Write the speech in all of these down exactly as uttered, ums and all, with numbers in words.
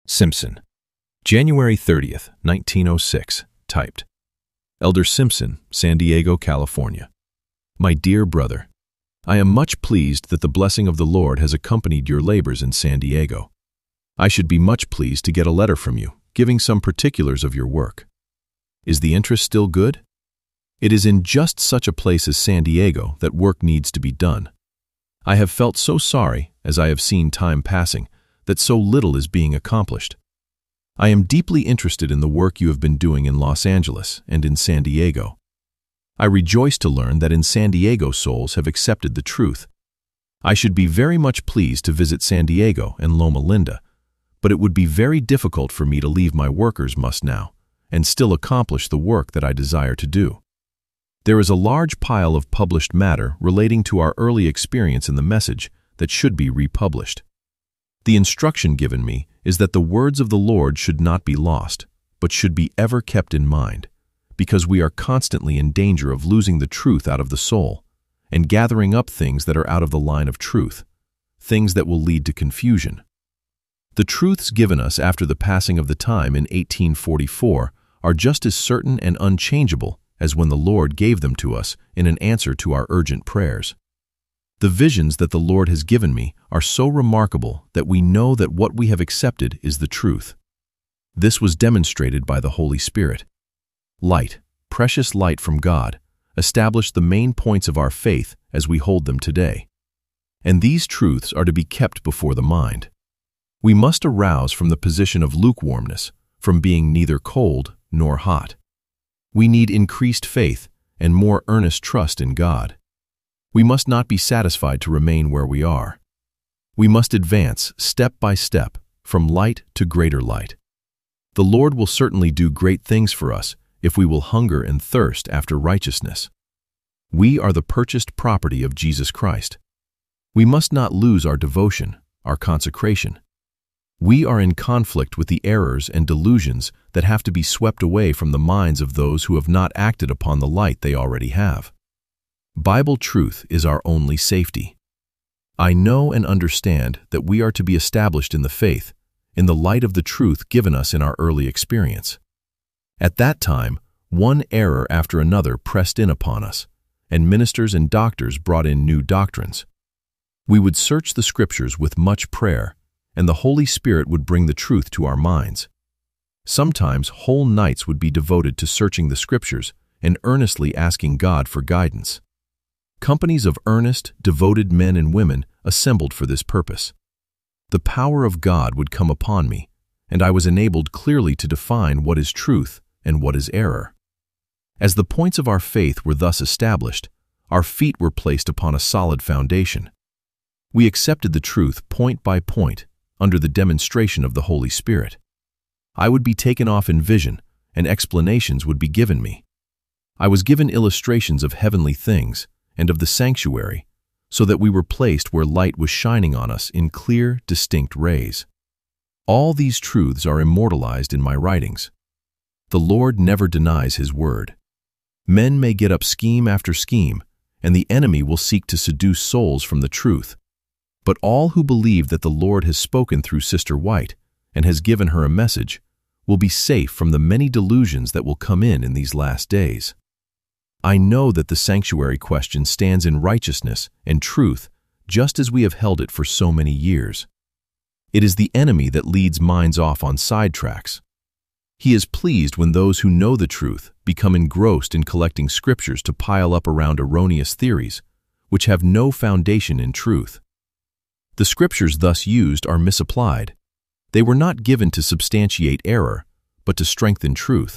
Simpson. January thirtieth, nineteen oh six. Typed. Elder Simpson, San Diego, California. My dear brother, I am much pleased that the blessing of the Lord has accompanied your labors in San Diego. I should be much pleased to get a letter from you, giving some particulars of your work. Is the interest still good? It is in just such a place as San Diego that work needs to be done. I have felt so sorry, as I have seen time passing, that so little is being accomplished. I am deeply interested in the work you have been doing in Los Angeles and in San Diego. I rejoice to learn that in San Diego souls have accepted the truth. I should be very much pleased to visit San Diego and Loma Linda, but it would be very difficult for me to leave my workers must now, and still accomplish the work that I desire to do. There is a large pile of published matter relating to our early experience in the message that should be republished. The instruction given me is that the words of the Lord should not be lost, but should be ever kept in mind, because we are constantly in danger of losing the truth out of the soul, and gathering up things that are out of the line of truth, things that will lead to confusion. The truths given us after the passing of the time in eighteen forty-four are just as certain and unchangeable as when the Lord gave them to us in an answer to our urgent prayers. The visions that the Lord has given me are so remarkable that we know that what we have accepted is the truth. This was demonstrated by the Holy Spirit. Light, precious light from God, established the main points of our faith as we hold them today. And these truths are to be kept before the mind. We must arouse from the position of lukewarmness, from being neither cold nor hot. We need increased faith and more earnest trust in God. We must not be satisfied to remain where we are. We must advance step by step from light to greater light. The Lord will certainly do great things for us if we will hunger and thirst after righteousness. We are the purchased property of Jesus Christ. We must not lose our devotion, our consecration. We are in conflict with the errors and delusions that have to be swept away from the minds of those who have not acted upon the light they already have. Bible truth is our only safety. I know and understand that we are to be established in the faith, in the light of the truth given us in our early experience. At that time, one error after another pressed in upon us, and ministers and doctors brought in new doctrines. We would search the Scriptures with much prayer, and the Holy Spirit would bring the truth to our minds. Sometimes whole nights would be devoted to searching the Scriptures and earnestly asking God for guidance. Companies of earnest, devoted men and women assembled for this purpose. The power of God would come upon me, and I was enabled clearly to define what is truth and what is error. As the points of our faith were thus established, our feet were placed upon a solid foundation. We accepted the truth point by point under the demonstration of the Holy Spirit. I would be taken off in vision, and explanations would be given me. I was given illustrations of heavenly things and of the sanctuary, so that we were placed where light was shining on us in clear, distinct rays. All these truths are immortalized in my writings. The Lord never denies His word. Men may get up scheme after scheme, and the enemy will seek to seduce souls from the truth. But all who believe that the Lord has spoken through Sister White and has given her a message will be safe from the many delusions that will come in in these last days. I know that the sanctuary question stands in righteousness and truth just as we have held it for so many years. It is the enemy that leads minds off on sidetracks. He is pleased when those who know the truth become engrossed in collecting scriptures to pile up around erroneous theories, which have no foundation in truth. The scriptures thus used are misapplied. They were not given to substantiate error, but to strengthen truth.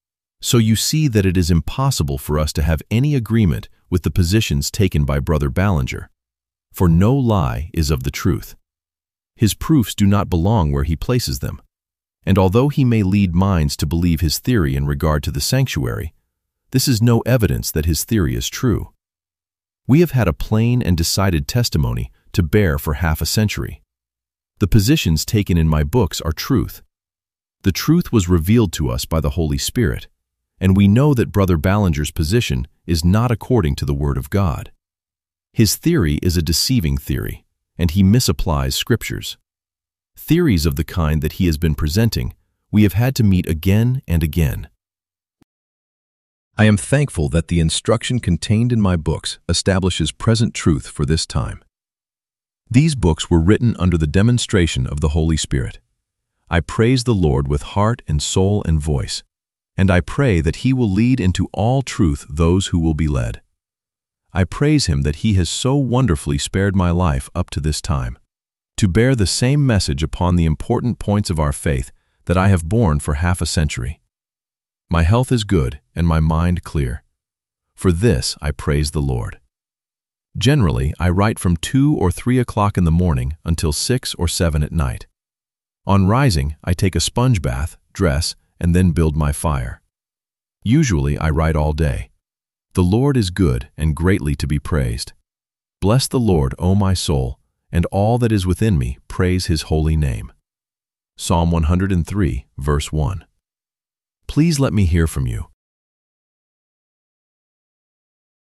So you see that it is impossible for us to have any agreement with the positions taken by Brother Ballinger, for no lie is of the truth. His proofs do not belong where he places them, and although he may lead minds to believe his theory in regard to the sanctuary, this is no evidence that his theory is true. We have had a plain and decided testimony to bear for half a century. The positions taken in my books are truth. The truth was revealed to us by the Holy Spirit, and we know that Brother Ballinger's position is not according to the Word of God. His theory is a deceiving theory, and he misapplies scriptures. Theories of the kind that he has been presenting, we have had to meet again and again. I am thankful that the instruction contained in my books establishes present truth for this time. These books were written under the demonstration of the Holy Spirit. I praise the Lord with heart and soul and voice, and I pray that He will lead into all truth those who will be led. I praise Him that He has so wonderfully spared my life up to this time, to bear the same message upon the important points of our faith that I have borne for half a century. My health is good and my mind clear. For this I praise the Lord. Generally, I write from two or three o'clock in the morning until six or seven at night. On rising, I take a sponge bath, dress, and then build my fire. Usually, I write all day. The Lord is good and greatly to be praised. Bless the Lord, O my soul, and all that is within me, praise His holy name. Psalm one hundred three, verse one. Please let me hear from you.